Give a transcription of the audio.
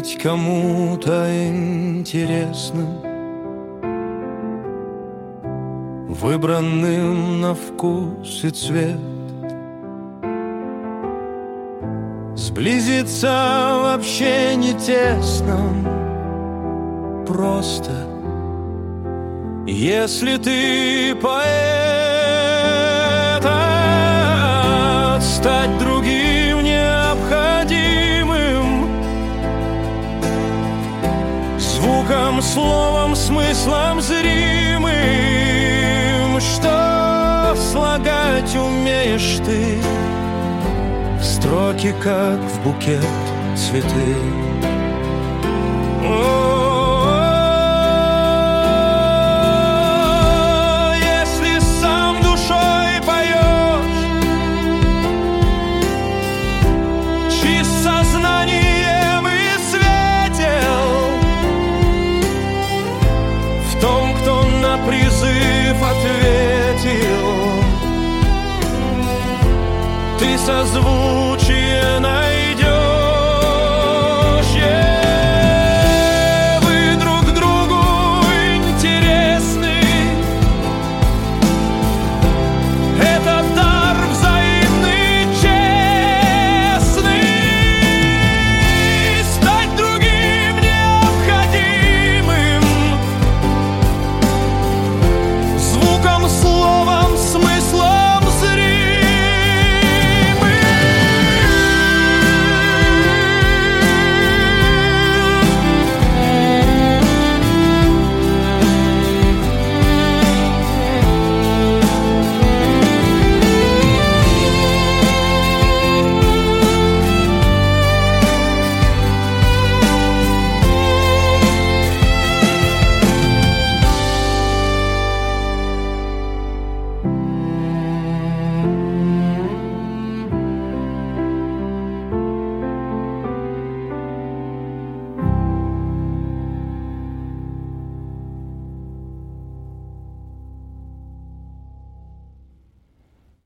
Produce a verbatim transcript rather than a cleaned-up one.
быть кому-то интересным, выбранным на вкус и цвет. Сблизиться вообще не тесно, просто если ты поэт, стать другим необходимым, звуком, словом, смыслом зримым. Что слагать умеешь ты, строки, как в букет цветы. О, если сам душой поешь, чист сознанием и светел, в том, кто на призыв ответил, ты созвучишь